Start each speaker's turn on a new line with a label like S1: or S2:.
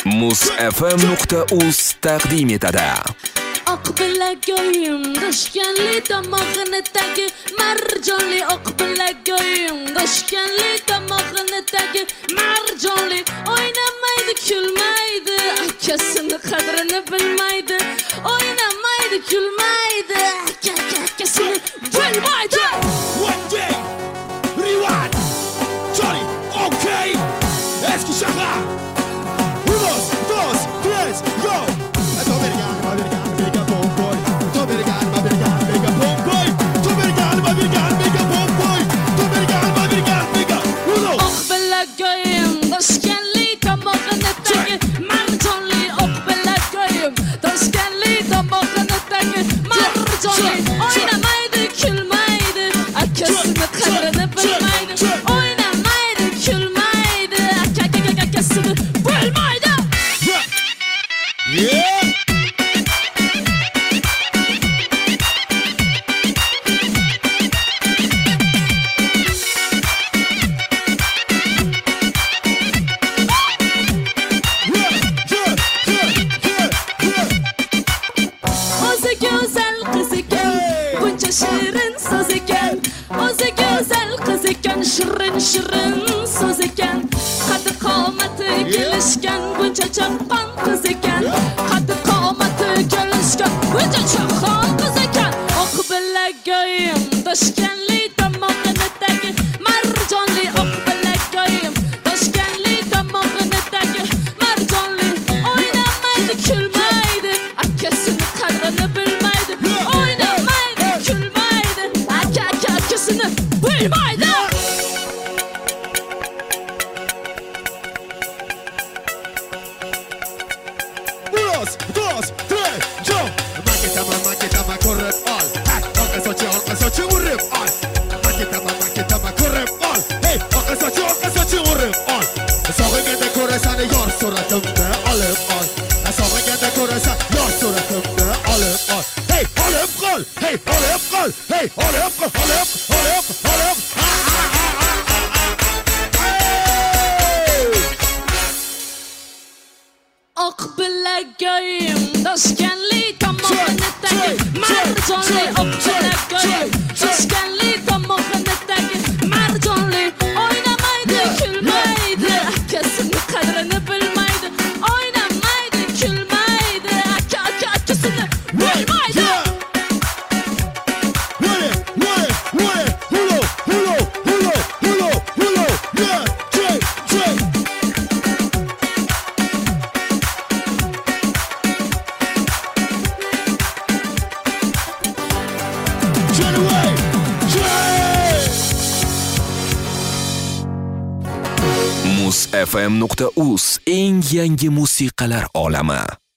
S1: muzfm.uz taqdim etadi.
S2: Oq bilagoyim doshkanli tomog'inidagi marjonli oq bilagoyim doshkanli tomog'inidagi marjonli o'ynamaydi kulmaydi akasini qadrini bilmaydi o'ynamaydi kulmaydi akasini bilmaydi.
S3: One day, rewind, Johnny, okay, eski şaka. Unos, dos, tres, go.
S2: Shirin so'z ekan, qaddi qomati kelishgan, buncha chaqqon qiz ekan, qaddi qomati kelishgan, buncha chaqqon qiz ekan. Oq bilagoyim doshkanli tomog'inidagi marjonli oq bilagoyim doshkanli tomog'inidagi marjonli o'ynamaydi kulmaydi akasini qadrini bilmaydi o'ynamaydi kulmaydi akasini bilmaydi.
S3: Dos, tres, yo. Maquetama, corre all. Oka sochi, urrib all. Maquetama, corre all. Hey, oka sochi, urrib all. Sog'ingda ko'rasan yor suratimni olib ol. Sog'ingda ko'rasan yor suratimni olib ol. Hey, olib qol. Hey, olib qol. Hey, olib qol.
S2: Oq bilagoyim doshkanli tomog'inidagi marjonli oq bilagoyim doshkanli tomog'inidagi marjonli o'ynamaydi kulmaydi akasini qadrini bilmaydi o'ynamaydi kulmaydi akasini bilmaydi.
S1: muzfm.uz eng yangi musiqalar olami.